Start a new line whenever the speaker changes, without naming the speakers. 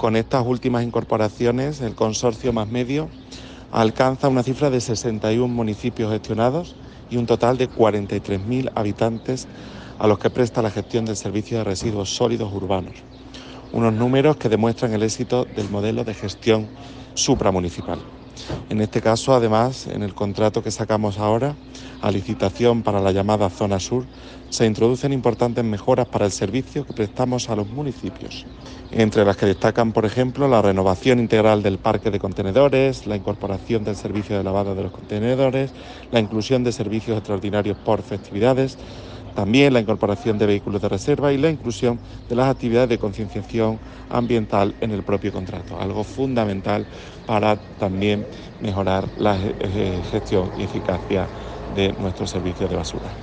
Con estas últimas incorporaciones, el consorcio Más Medio alcanza una cifra de 61 municipios gestionados y un total de 43.000 habitantes a los que presta la gestión del servicio de residuos sólidos urbanos. Unos números que demuestran el éxito del modelo de gestión supramunicipal. En este caso, además, en el contrato que sacamos ahora, a licitación para la llamada Zona Sur, se introducen importantes mejoras para el servicio que prestamos a los municipios, entre las que destacan, por ejemplo, la renovación integral del parque de contenedores, la incorporación del servicio de lavado de los contenedores, la inclusión de servicios extraordinarios por festividades, también la incorporación de vehículos de reserva y la inclusión de las actividades de concienciación ambiental en el propio contrato, algo fundamental para también mejorar la gestión y eficacia de nuestros servicios de basura.